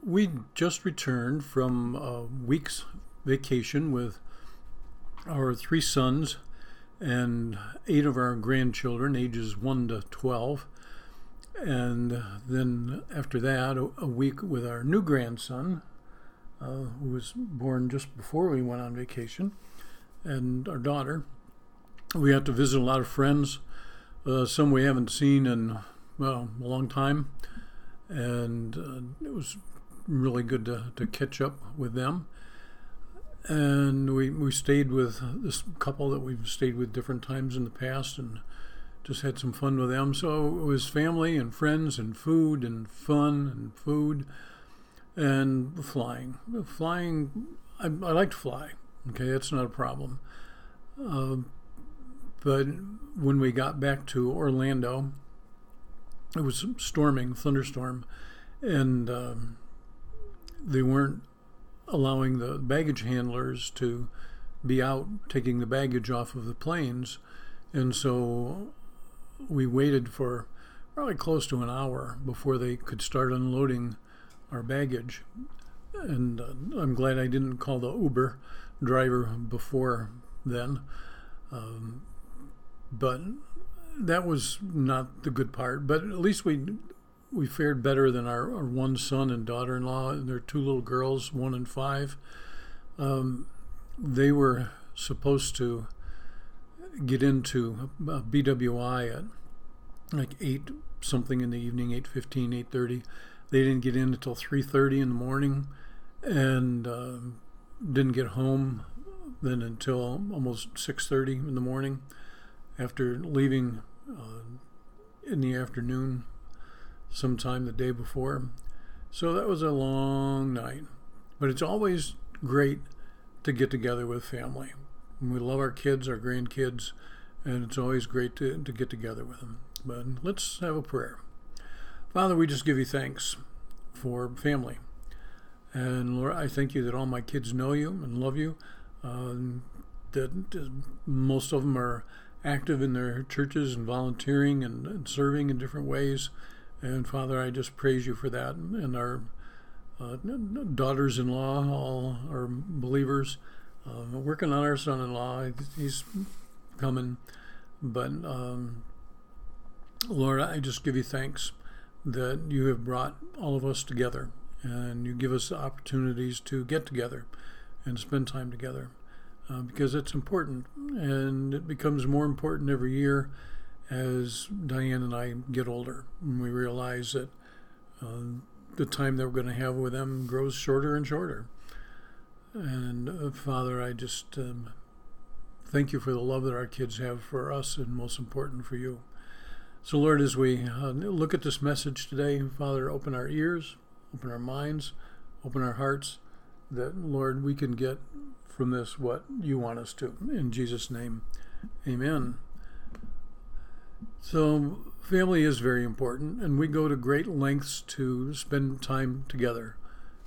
We just returned from a week's vacation with our three sons and 8 of our grandchildren, ages 1 to 12. And then after that, a week with our new grandson, who was born just before we went on vacation, and our daughter. We had to visit a lot of friends, some we haven't seen in, a long time. And it was really good to catch up with them. And we stayed with this couple that we've stayed with different times in the past and just had some fun with them. So it was family and friends and food and fun and food and flying. I like to fly. Okay, that's not a problem. But when we got back to Orlando, it was storming, thunderstorm, and they weren't allowing the baggage handlers to be out taking the baggage off of the planes. And so we waited for probably close to an hour before they could start unloading our baggage. And I'm glad I didn't call the Uber driver before then. But that was not the good part. But at least we fared better than our one son and daughter-in-law and their 2 little girls, 1 and 5. They were supposed to get into BWI at like 8 something in the evening, 8:15, 8:30. They didn't get in until 3:30 in the morning, and didn't get home then until almost 6:30 in the morning after leaving in the afternoon sometime the day before. So that was a long night. But it's always great to get together with family. We love our kids, our grandkids, and it's always great to get together with them. But let's have a prayer. Father, we just give you thanks for family. And Lord, I thank you that all my kids know you and love you. That most of them are active in their churches and volunteering and serving in different ways. And Father, I just praise you for that. And our daughters-in-law all are believers. Working on our son-in-law, he's coming. But Lord, I just give you thanks that you have brought all of us together, and you give us the opportunities to get together and spend time together, because it's important, and it becomes more important every year as Diane and I get older, and we realize that the time that we're going to have with them grows shorter and shorter. And Father, I just thank you for the love that our kids have for us, and most important for you. So Lord, as we look at this message today, Father, open our ears, open our minds, open our hearts, that, Lord, we can get from this what you want us to. In Jesus' name, amen. So family is very important, and we go to great lengths to spend time together.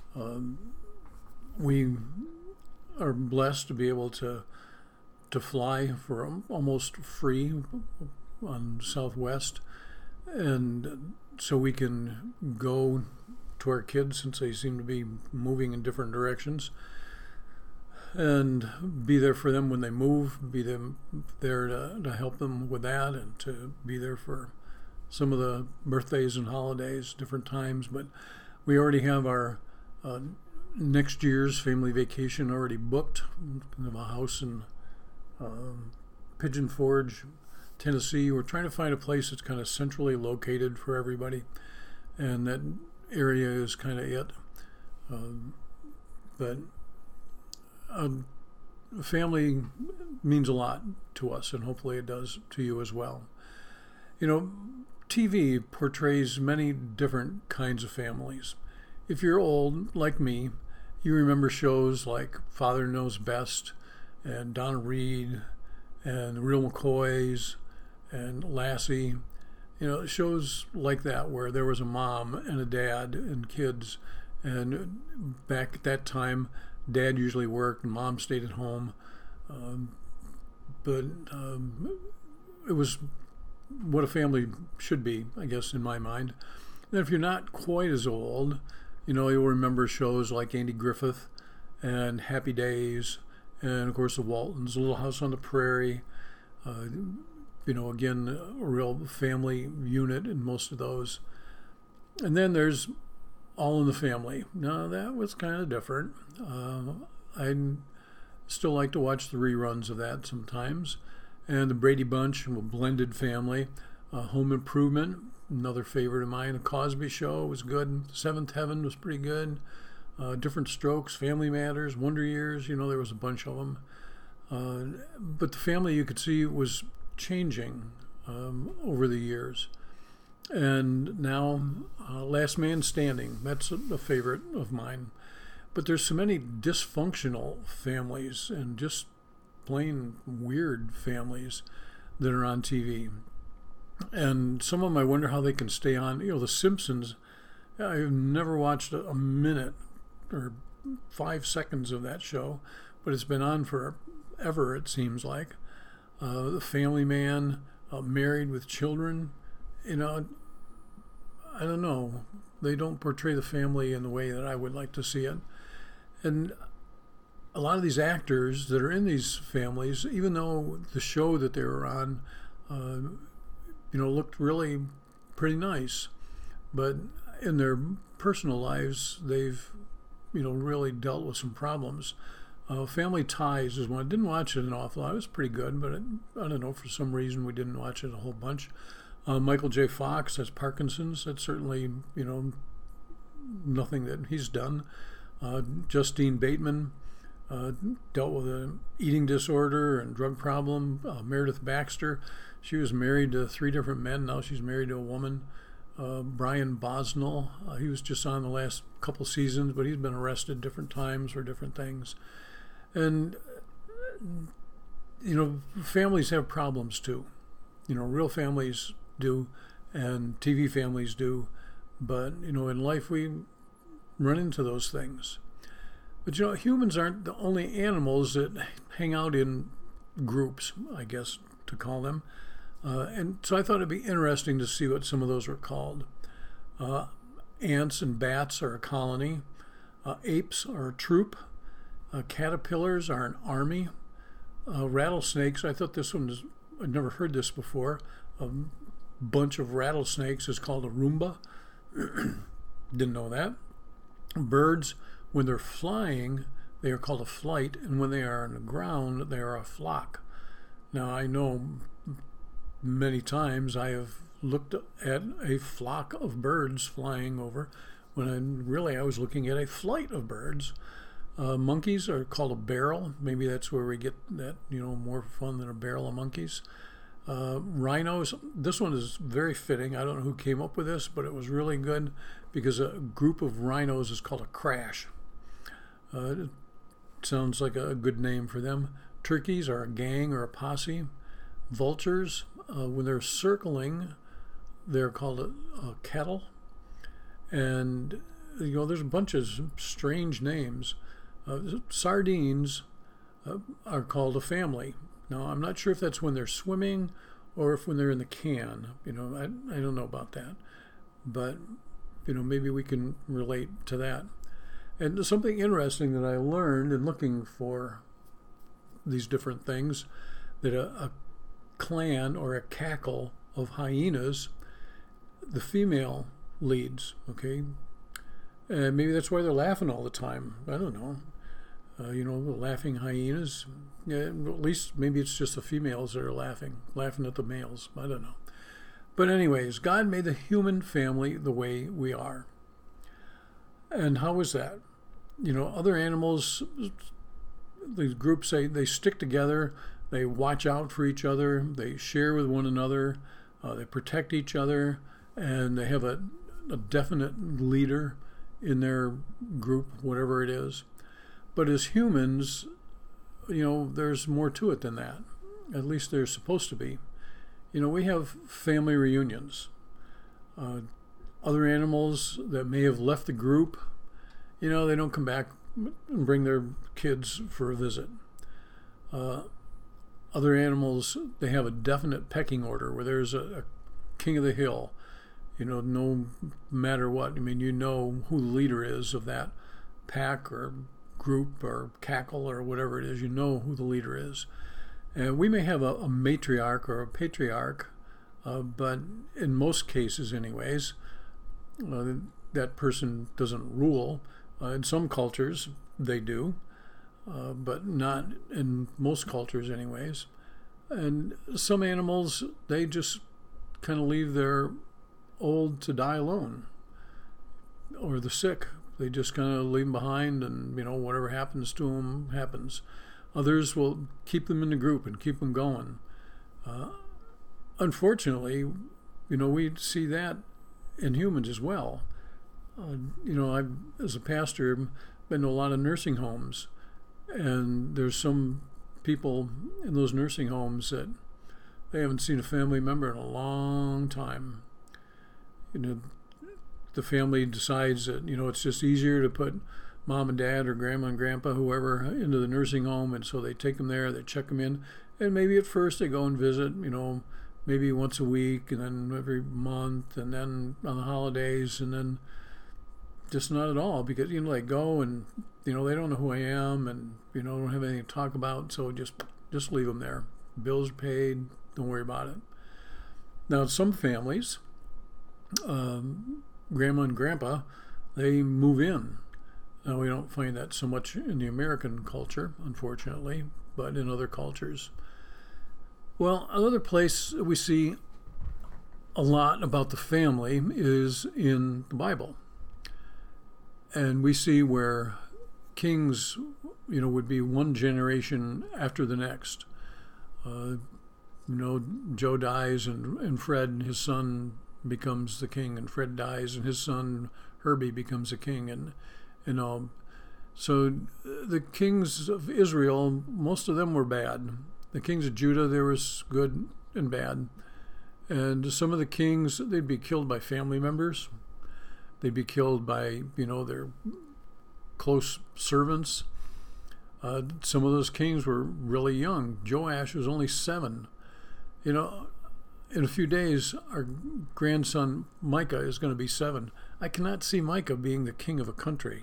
We are blessed to be able to fly for almost free on Southwest, and so we can go to our kids, since they seem to be moving in different directions, and be there for them when they move, be them there to help them with that, and to be there for some of the birthdays and holidays, different times. But we already have our next year's family vacation already booked. We have a house in Pigeon Forge, Tennessee. We're trying to find a place that's kind of centrally located for everybody, and that area is kind of it. But family means a lot to us, and hopefully it does to you as well. You know, TV portrays many different kinds of families. If you're old, like me, you remember shows like Father Knows Best and Donna Reed and The Real McCoys and Lassie. You know, shows like that where there was a mom and a dad and kids. And back at that time, Dad usually worked and Mom stayed at home. But it was what a family should be, I guess, in my mind. And if you're not quite as old, You'll remember shows like Andy Griffith and Happy Days, and of course the Waltons, Little House on the Prairie. Again, a real family unit in most of those. And then there's All in the Family. Now that was kind of different. I still like to watch the reruns of that sometimes. And the Brady Bunch, a blended family. Home Improvement, another favorite of mine. The Cosby Show was good. Seventh Heaven was pretty good. Different Strokes, Family Matters, Wonder Years. There was a bunch of them. But the family, you could see, was changing over the years. And now, Last Man Standing, that's a favorite of mine. But there's so many dysfunctional families and just plain weird families that are on TV. And some of them, I wonder how they can stay on. The Simpsons, I've never watched a minute or 5 seconds of that show, but it's been on forever, it seems like. The Family Man, Married with Children, I don't know. They don't portray the family in the way that I would like to see it. And a lot of these actors that are in these families, even though the show that they were on, looked really pretty nice, but in their personal lives, they've, really dealt with some problems. Family Ties is one. I didn't watch it an awful lot. It was pretty good, but I don't know, for some reason we didn't watch it a whole bunch. Michael J. Fox has Parkinson's. That's certainly, nothing that he's done. Justine Bateman dealt with an eating disorder and drug problem. Meredith Baxter, she was married to 3 different men. Now she's married to a woman. Brian Bosnell, he was just on the last couple seasons, but he's been arrested different times for different things. And, families have problems too. Real families do, and TV families do. But, in life we run into those things. But, humans aren't the only animals that hang out in groups, I guess, to call them. And so I thought it'd be interesting to see what some of those were called. Ants and bats are a colony. Apes are a troop. Caterpillars are an army. Rattlesnakes, I thought this one was, I'd never heard this before. A bunch of rattlesnakes is called a Roomba. Didn't know that. Birds, when they're flying, they are called a flight, and when they are on the ground, they are a flock. Now, I know many times I have looked at a flock of birds flying over when I was looking at a flight of birds. Monkeys are called a barrel. Maybe that's where we get that, more fun than a barrel of monkeys. Rhinos, this one is very fitting. I don't know who came up with this, but it was really good because a group of rhinos is called a crash. It sounds like a good name for them. Turkeys are a gang or a posse. Vultures, when they're circling, they're called a kettle. And, there's a bunch of strange names. Sardines are called a family. Now, I'm not sure if that's when they're swimming or if when they're in the can. I don't know about that. But, maybe we can relate to that. And something interesting that I learned in looking for these different things, that a clan or a cackle of hyenas, the female leads, okay? And maybe that's why they're laughing all the time. I don't know. The laughing hyenas. Yeah, at least maybe it's just the females that are laughing at the males. I don't know. But anyways, God made the human family the way we are. And how is that? Other animals, the groups say they stick together, they watch out for each other, they share with one another, they protect each other, and they have a definite leader in their group, whatever it is. But as humans, there's more to it than that. At least there's supposed to be. We have family reunions. Other animals that may have left the group, they don't come back and bring their kids for a visit. Other animals, they have a definite pecking order where there's a king of the hill. no matter what. I mean, you know who the leader is of that pack or group or cackle or whatever it is. You know who the leader is. And we may have a matriarch or a patriarch, but in most cases anyways, that person doesn't rule. In some cultures they do, but not in most cultures anyways. And some animals, they just kind of leave their old to die alone, or the sick. They just kind of leave them behind, and whatever happens to them happens. Others will keep them in the group and keep them going. Unfortunately, we see that in humans as well. I've, as a pastor, been to a lot of nursing homes, and there's some people in those nursing homes that they haven't seen a family member in a long time. The family decides that it's just easier to put mom and dad or grandma and grandpa, whoever, into the nursing home, and so they take them there, they check them in, and maybe at first they go and visit, maybe once a week, and then every month, and then on the holidays, and then just not at all, because they go and they don't know who I am, and don't have anything to talk about, so just leave them there. Bills are paid, don't worry about it. Now, some families, grandma and grandpa, they move in. Now, we don't find that so much in the American culture, unfortunately, but in other cultures. Well, another place we see a lot about the family is in the Bible. And we see where kings, would be one generation after the next. Joe dies, and Fred, his son, becomes the king, and Fred dies, and his son Herbie becomes a king, and so the kings of Israel, most of them were bad. The kings of Judah, there was good and bad, and some of the kings, they'd be killed by family members. They'd be killed by their close servants. Some of those kings were really young. Joash was only 7. In a few days, our grandson Micah is going to be 7. I cannot see Micah being the king of a country.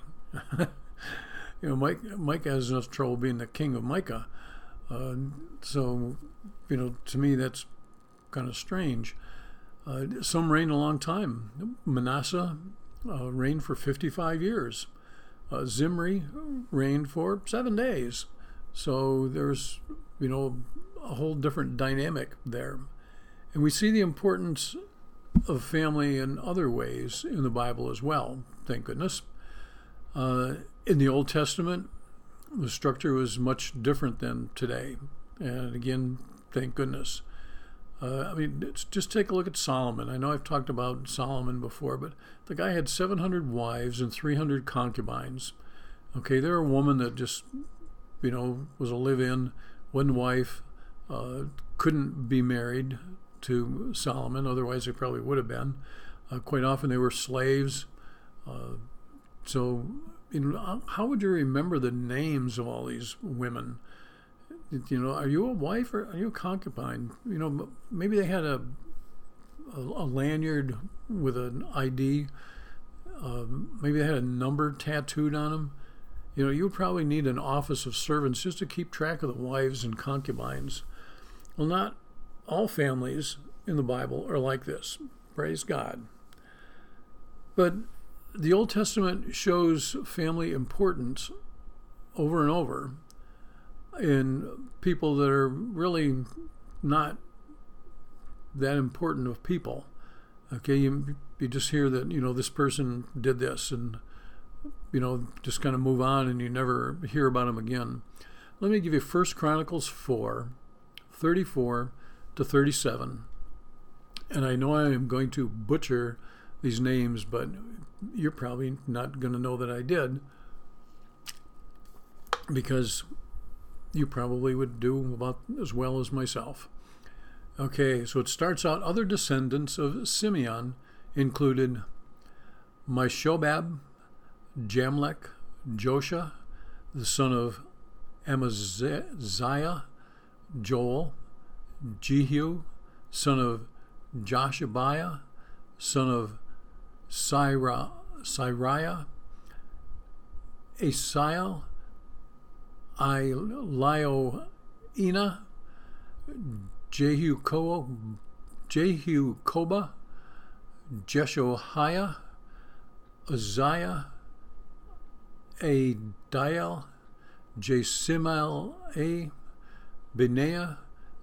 Micah has enough trouble being the king of Micah. So, to me, that's kind of strange. Some reigned a long time. Manasseh reigned for 55 years. Zimri reigned for 7 days. So there's, a whole different dynamic there. And we see the importance of family in other ways in the Bible as well, thank goodness. In the Old Testament, the structure was much different than today. And again, thank goodness. Just take a look at Solomon. I know I've talked about Solomon before, but the guy had 700 wives and 300 concubines. Okay, they're a woman that just, was a live-in, one wife, couldn't be married to Solomon, otherwise they probably would have been. Quite often they were slaves. So, how would you remember the names of all these women? Are you a wife or are you a concubine? Maybe they had a lanyard with an ID. Maybe they had a number tattooed on them. You would probably need an office of servants just to keep track of the wives and concubines. Well, not all families in the Bible are like this. Praise God. But the Old Testament shows family importance over and over in people that are really not that important of people. Okay, you just hear that, this person did this, and, just kind of move on, and you never hear about them again. Let me give you 1 Chronicles 4, 34 to 37. And I know I am going to butcher these names, but you're probably not going to know that I did, because you probably would do about as well as myself. Okay, so it starts out, other descendants of Simeon included Meshobab, Jamlech, Josha, the son of Amaziah, Joel, Jehu, son of Joshabiah, son of Siriah, Asiel, Elioenah, Jehukoba, Jeshoiah, Uzziah, Adiel, Jesimiel, Benaiah,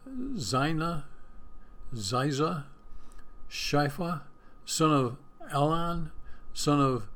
Ziza, Shipha, son of Elon, son of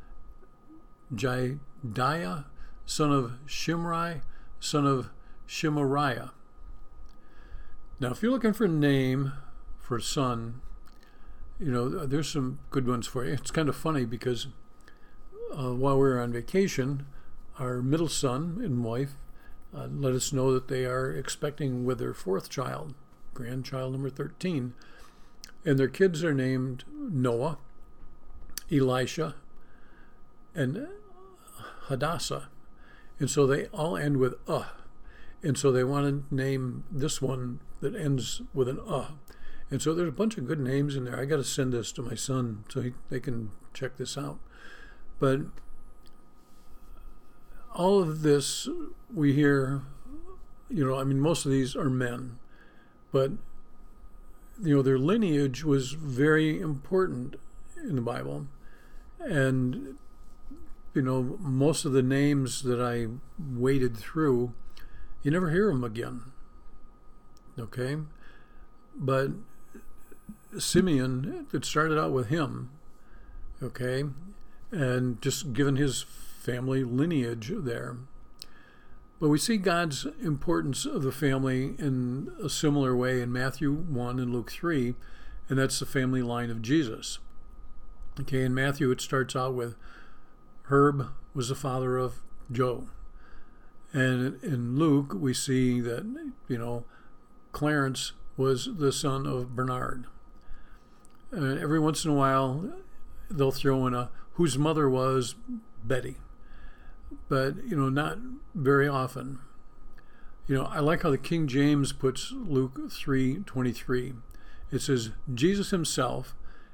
Jediah, son of Shimri, son of Shemariah. Now, if you're looking for a name for a son, there's some good ones for you. It's kind of funny because while we were on vacation, our middle son and wife let us know that they are expecting with their fourth child, grandchild number 13, and their kids are named Noah, Elisha, and Hadassah. And so they all end with and so they want to name this one that ends with an And so there's a bunch of good names in there. I got to send this to my son so they can check this out. But all of this we hear, most of these are men, but their lineage was very important in the Bible. And most of the names that I waded through, you never hear them again. Okay? But Simeon, it started out with him, okay? And just given his family lineage there. But we see God's importance of the family in a similar way in Matthew 1 and Luke 3, and that's the family line of Jesus. Okay, in Matthew it starts out with Herb was the father of Joe. And in Luke we see that, Clarence was the son of Bernard. And every once in a while they'll throw in whose mother was Betty. But, not very often. I like how the King James puts Luke 3:23. It says, Jesus himself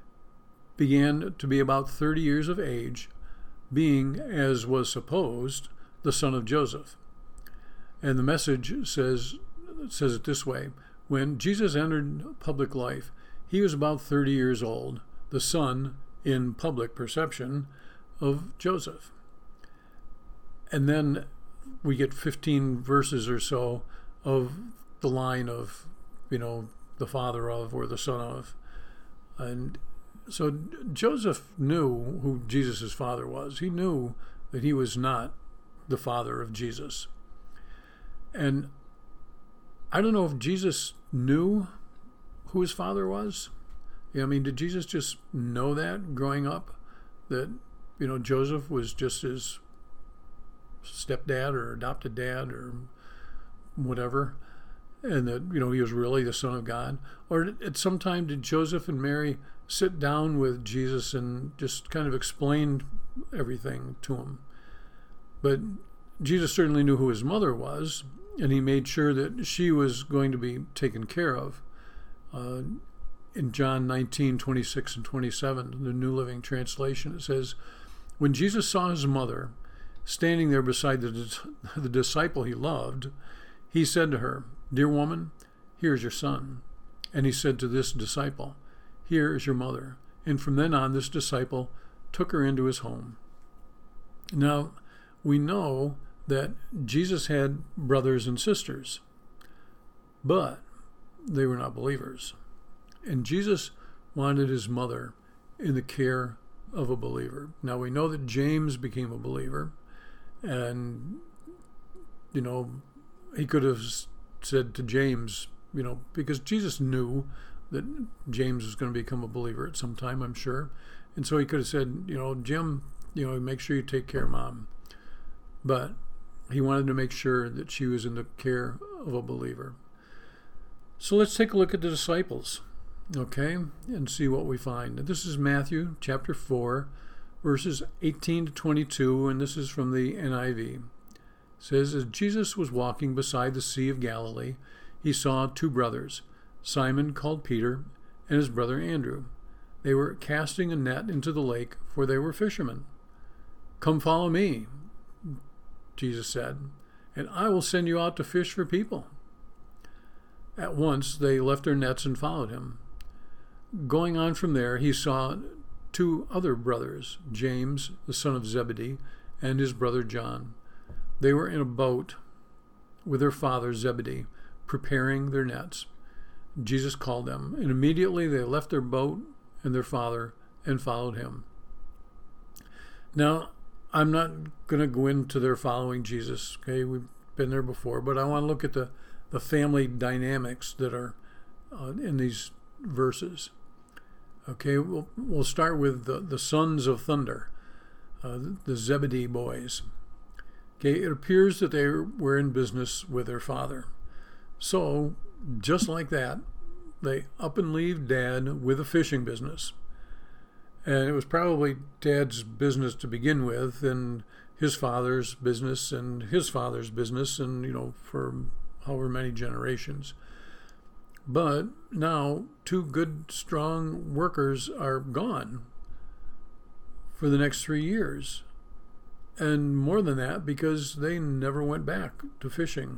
began to be about 30 years of age, being, as was supposed, the son of Joseph. And the Message says it this way: when Jesus entered public life, he was about 30 years old, the son, in public perception, of Joseph. And then we get 15 verses or so of the line of, the father of or the son of. And so Joseph knew who Jesus' father was. He knew that he was not the father of Jesus. And I don't know if Jesus knew who his father was. Did Jesus just know that growing up? That, Joseph was just his stepdad or adopted dad or whatever, and that, he was really the Son of God? Or at some time did Joseph and Mary sit down with Jesus and just kind of explain everything to him? But Jesus certainly knew who his mother was, and he made sure that she was going to be taken care of. In John 19:26 and 27, the New Living Translation, it says, when Jesus saw his mother standing there beside the disciple he loved, he said to her, dear woman, here is your son. And he said to this disciple, here is your mother. And from then on, this disciple took her into his home. Now, we know that Jesus had brothers and sisters, but they were not believers. And Jesus wanted his mother in the care of a believer. Now, we know that James became a believer, and, he could have said to James, because Jesus knew that James was going to become a believer at some time, I'm sure. And so he could have said, Jim, make sure you take care of mom. But he wanted to make sure that she was in the care of a believer. So let's take a look at the disciples, okay, and see what we find. This is Matthew chapter 4, verses 18 to 22, and this is from the NIV. It says, as Jesus was walking beside the Sea of Galilee, he saw two brothers, Simon called Peter and his brother Andrew. They were casting a net into the lake, for they were fishermen. "Come follow me," Jesus said, "and I will send you out to fish for people." At once they left their nets and followed him. Going on from there, he saw two other brothers, James, the son of Zebedee, and his brother John. They were in a boat with their father Zebedee, preparing their nets. Jesus called them, and immediately they left their boat and their father and followed him. Now, I'm not going to go into their following Jesus. Okay, we've been there before, but I want to look at the family dynamics that are in these verses. Okay, we'll start with the sons of thunder, the Zebedee boys. Okay, it appears that they were in business with their father. So, just like that, they up and leave Dad with a fishing business. And it was probably Dad's business to begin with, and his father's business, and his father's business, and, for however many generations. But now, two good, strong workers are gone for the next 3 years. And more than that, because they never went back to fishing.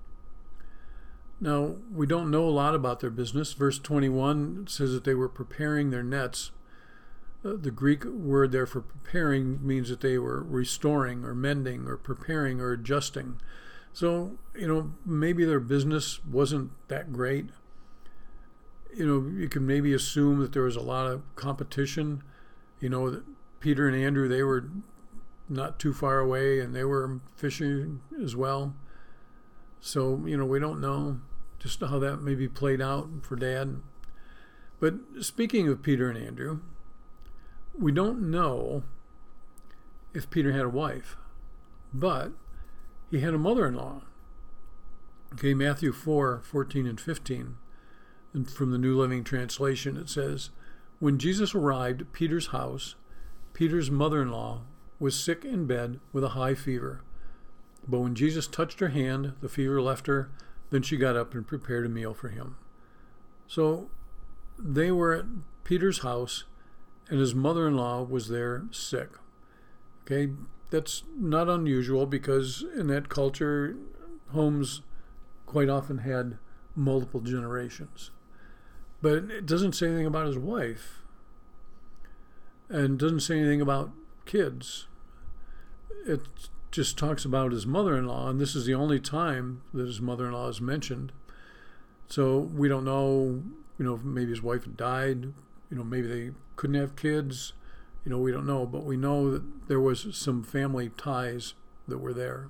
Now, we don't know a lot about their business. Verse 21 says that they were preparing their nets. The Greek word there for preparing means that they were restoring or mending or preparing or adjusting. So, maybe their business wasn't that great. You can maybe assume that there was a lot of competition. That Peter and Andrew, they were not too far away and they were fishing as well. So, we don't know just how that maybe played out for Dad. But speaking of Peter and Andrew, we don't know if Peter had a wife, but he had a mother-in-law. Okay, Matthew 4:14 and 15. And from the New Living Translation, it says, "When Jesus arrived at Peter's house, Peter's mother-in-law was sick in bed with a high fever. But when Jesus touched her hand, the fever left her. Then she got up and prepared a meal for him." So they were at Peter's house, and his mother-in-law was there sick. Okay, that's not unusual because in that culture, homes quite often had multiple generations. But it doesn't say anything about his wife, and doesn't say anything about kids. It just talks about his mother-in-law, and this is the only time that his mother-in-law is mentioned. So we don't know, maybe his wife had died, maybe they couldn't have kids, we don't know, but we know that there was some family ties that were there.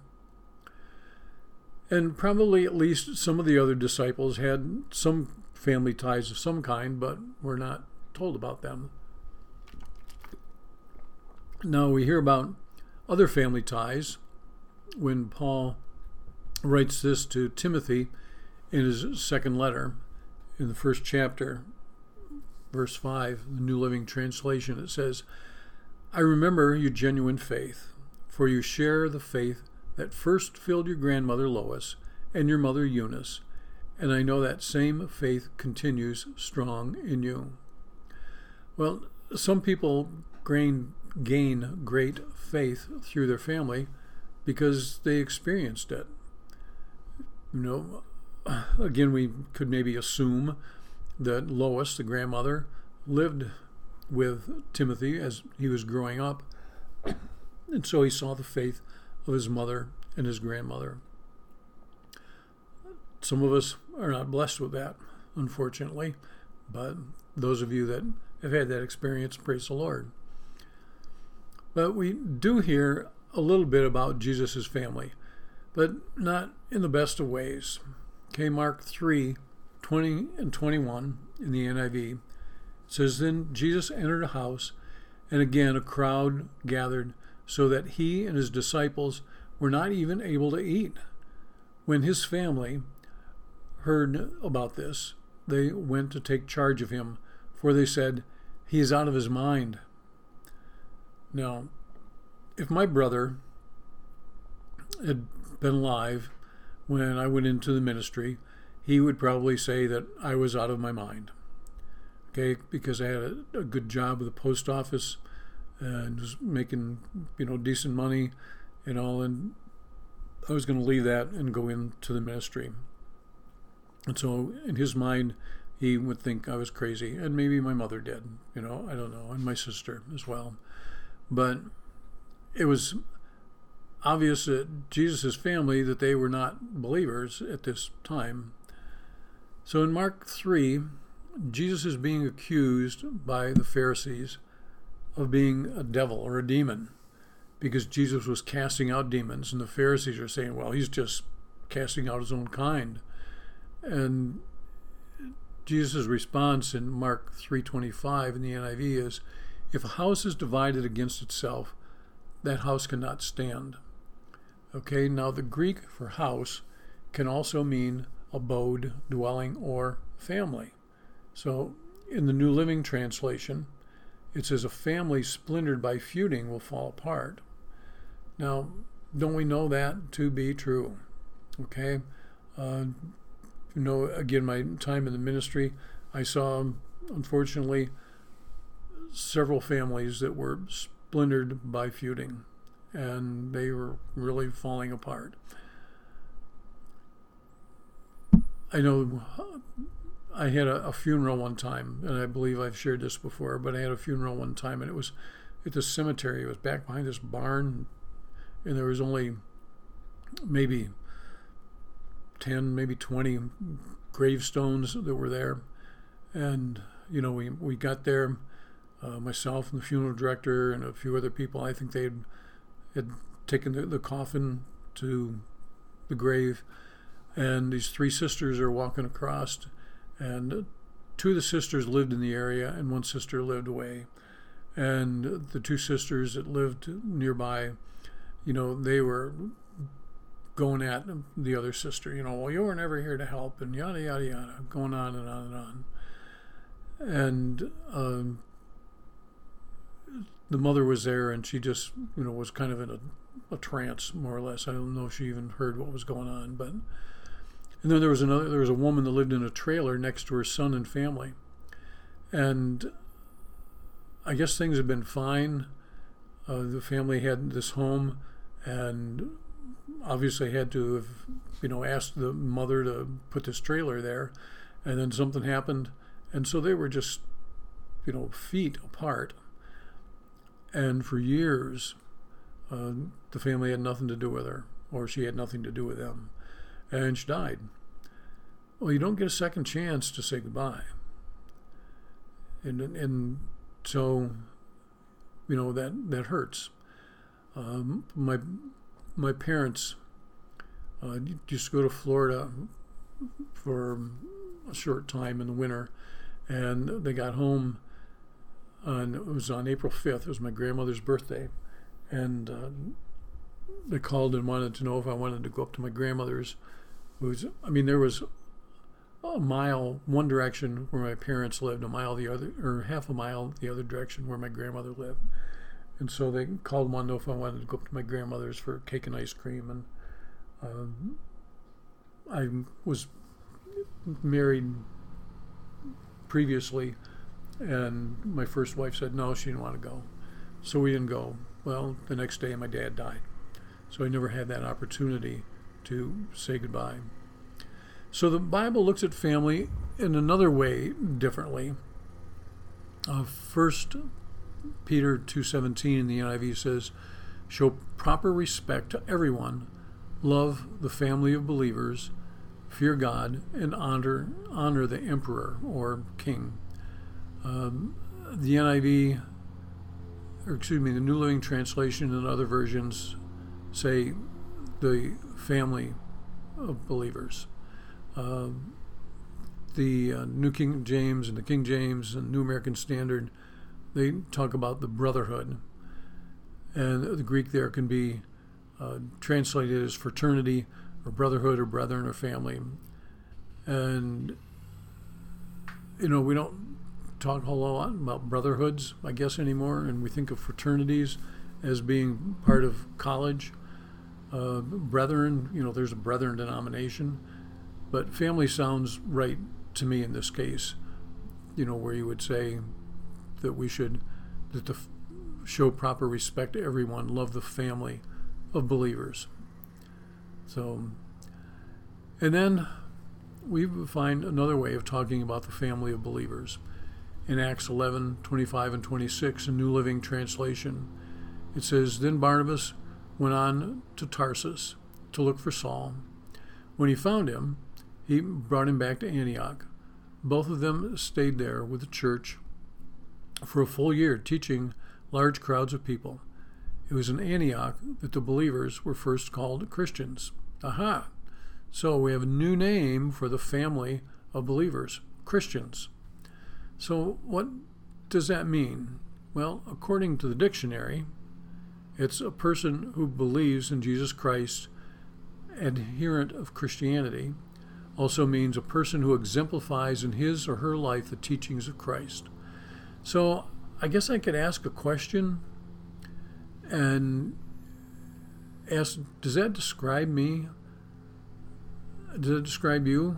And probably at least some of the other disciples had some family ties of some kind, but we're not told about them. Now we hear about other family ties when Paul writes this to Timothy in his second letter, in the first chapter, verse 5, the New Living Translation. It says, "I remember your genuine faith, for you share the faith that first filled your grandmother Lois and your mother Eunice, and I know that same faith continues strong in you." Well, some people gain great faith through their family because they experienced it. Again, we could maybe assume that Lois, the grandmother, lived with Timothy as he was growing up, and so he saw the faith of his mother and his grandmother. Some of us are not blessed with that, unfortunately, but those of you that have had that experience, praise the Lord. But we do hear a little bit about Jesus' family, but not in the best of ways. Okay, Mark 3:20 and 21 in the NIV says, "Then Jesus entered a house, and again a crowd gathered, so that he and his disciples were not even able to eat. When his family heard about this, they went to take charge of him, for they said, 'He is out of his mind.'" Now, if my brother had been alive when I went into the ministry, he would probably say that I was out of my mind. okay, because I had a good job with the post office and was making, decent money and all, and I was going to leave that and go into the ministry. And so in his mind, he would think I was crazy, and maybe my mother did, I don't know, and my sister as well. But it was obvious that Jesus' family, that they were not believers at this time. So in Mark 3, Jesus is being accused by the Pharisees of being a devil or a demon, because Jesus was casting out demons, and the Pharisees are saying, well, he's just casting out his own kind. And Jesus' response in Mark 3:25 in the NIV is, if a house is divided against itself, that house cannot stand. Okay, now the Greek for house can also mean abode, dwelling, or family. So in the New Living Translation, it says a family splintered by feuding will fall apart. Now, don't we know that to be true? Okay, again, my time in the ministry, I saw, unfortunately, several families that were splintered by feuding, and they were really falling apart. I know I had a funeral one time, and I believe I've shared this before, but I had a funeral one time, and it was at the cemetery. It was back behind this barn, and there was only maybe 10, maybe 20 gravestones that were there. And, we got there, myself and the funeral director and a few other people. I think they had taken the coffin to the grave, and these three sisters are walking across, and two of the sisters lived in the area and one sister lived away. And the two sisters that lived nearby, they were going at the other sister, well, you were never here to help, and yada, yada, yada, going on and on and on. And the mother was there, and she just, was kind of in a trance, more or less. I don't know if she even heard what was going on, but... And then there was a woman that lived in a trailer next to her son and family. And I guess things had been fine. The family had this home, and obviously had to have, asked the mother to put this trailer there, and then something happened, and so they were just, feet apart. And for years, the family had nothing to do with her, or she had nothing to do with them, and she died. Well, you don't get a second chance to say goodbye, and so, that hurts. My parents used to go to Florida for a short time in the winter, and they got home it was on April 5th. It was my grandmother's birthday, and they called and wanted to know if I wanted to go up to my grandmother's. There was a mile one direction where my parents lived, a mile the other, or half a mile the other direction where my grandmother lived. And so they called and wanted to know if I wanted to go up to my grandmother's for cake and ice cream. And I was married previously, and my first wife said no, she didn't want to go. So we didn't go. Well, the next day my dad died. So I never had that opportunity to say goodbye. So the Bible looks at family in another way differently. First Peter 2:17 in the NIV says, show proper respect to everyone, love the family of believers, fear God, and honor the emperor or king. The NIV, the New Living Translation and other versions say the family of believers. The New King James and the King James and New American Standard, they talk about the brotherhood. And the Greek there can be translated as fraternity or brotherhood or brethren or family. And, we don't talk a whole lot about brotherhoods, I guess, anymore. And we think of fraternities as being part of college. Brethren, there's a brethren denomination. But family sounds right to me in this case. where you would say that we should show proper respect to everyone, love the family of believers. So, and then we find another way of talking about the family of believers. In Acts 11:25 and 26, in New Living Translation, it says, "Then Barnabas went on to Tarsus to look for Saul. When he found him, he brought him back to Antioch. Both of them stayed there with the church for a full year, teaching large crowds of people. It was in Antioch that the believers were first called Christians." Aha! So we have a new name for the family of believers, Christians. So what does that mean? Well, according to the dictionary, it's a person who believes in Jesus Christ, adherent of Christianity. Also means a person who exemplifies in his or her life the teachings of Christ. So I guess I could ask a question and ask, does that describe me? Does it describe you?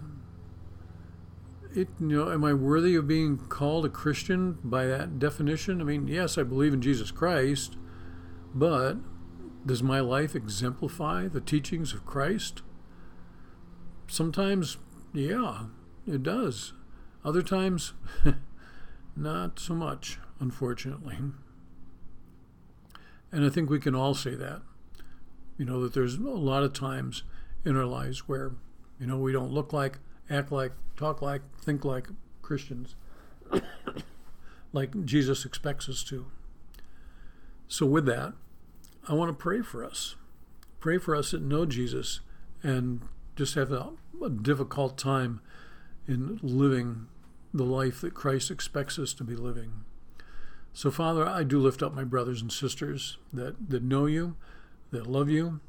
Am I worthy of being called a Christian by that definition? I mean, yes, I believe in Jesus Christ, but does my life exemplify the teachings of Christ? Sometimes, yeah, it does. Other times, not so much, unfortunately. And I think we can all say that. That there's a lot of times in our lives where, we don't look like, act like, talk like, think like Christians, like Jesus expects us to. So with that, I want to pray for us. Pray for us that know Jesus and just have a difficult time in living the life that Christ expects us to be living. So, Father, I do lift up my brothers and sisters that know you, that love you,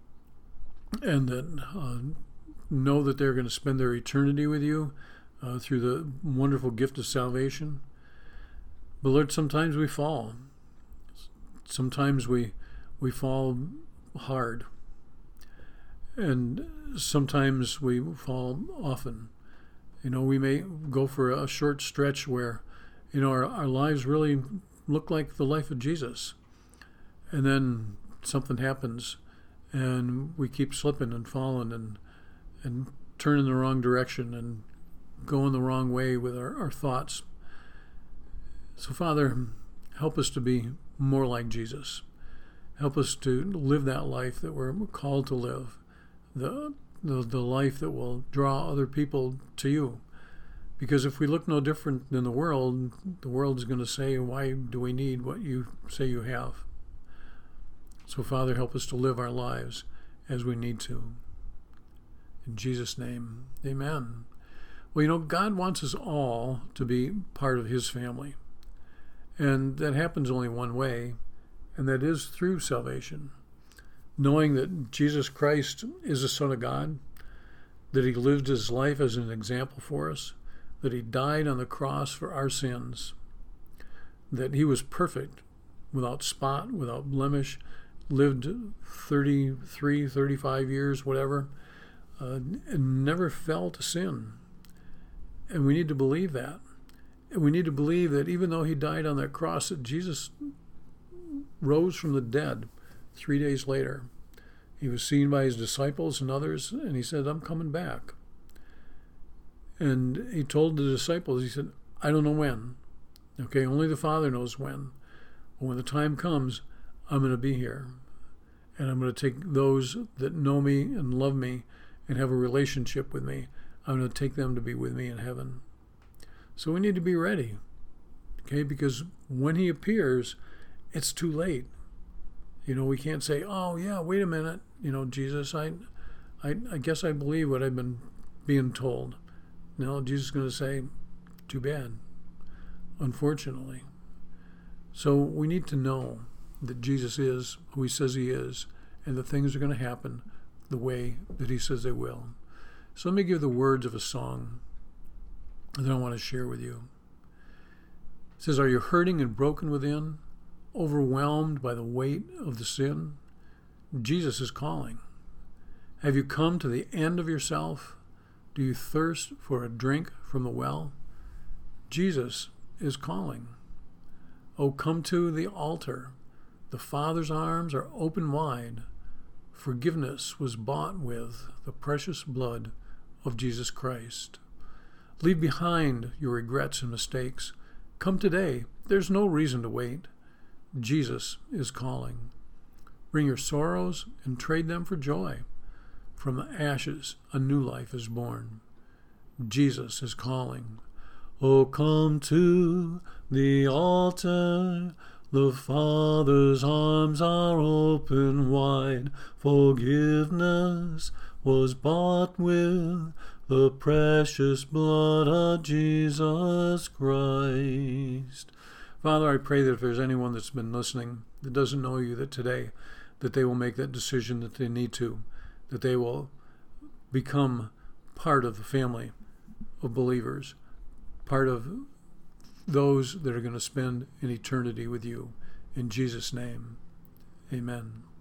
and that know that they're going to spend their eternity with you through the wonderful gift of salvation. But Lord, sometimes we fall. Sometimes we fall hard. And sometimes we fall often. We may go for a short stretch where, our lives really look like the life of Jesus. And then something happens and we keep slipping and falling and turn in the wrong direction and go in the wrong way with our thoughts. So, Father, help us to be more like Jesus. Help us to live that life that we're called to live, the life that will draw other people to you. Because if we look no different than the world's going to say, why do we need what you say you have? So, Father, help us to live our lives as we need to. In Jesus' name, amen. Well, God wants us all to be part of his family. And that happens only one way, and that is through salvation. Knowing that Jesus Christ is the Son of God, that he lived his life as an example for us, that he died on the cross for our sins, that he was perfect, without spot, without blemish, lived 33, 35 years, whatever, and never fell to sin. And we need to believe that. And we need to believe that even though he died on that cross, that Jesus rose from the dead 3 days later. He was seen by his disciples and others, and he said, I'm coming back. And he told the disciples, he said, I don't know when. Okay, only the Father knows when. But when the time comes, I'm going to be here. And I'm going to take those that know me and love me and have a relationship with me. I'm going to take them to be with me in heaven. So we need to be ready. Okay, because when he appears, it's too late. We can't say, oh yeah, wait a minute, Jesus, I guess I believe what I've been being told. No, Jesus is going to say, too bad, unfortunately. So we need to know that Jesus is who he says he is, and that things are going to happen the way that he says they will. So let me give the words of a song that I want to share with you. It says, are you hurting and broken within, overwhelmed by the weight of the sin? Jesus is calling. Have you come to the end of yourself? Do you thirst for a drink from the well? Jesus is calling. Oh, come to the altar. The Father's arms are open wide. Forgiveness was bought with the precious blood of Jesus Christ. Leave behind your regrets and mistakes. Come today. There's no reason to wait. Jesus is calling. Bring your sorrows and trade them for joy. From the ashes, a new life is born. Jesus is calling. Oh, come to the altar. The Father's arms are open wide. Forgiveness was bought with the precious blood of Jesus Christ. Father, I pray that if there's anyone that's been listening that doesn't know you, that today, that they will make that decision that they need to, that they will become part of the family of believers, part of those that are going to spend an eternity with you. In Jesus' name, amen.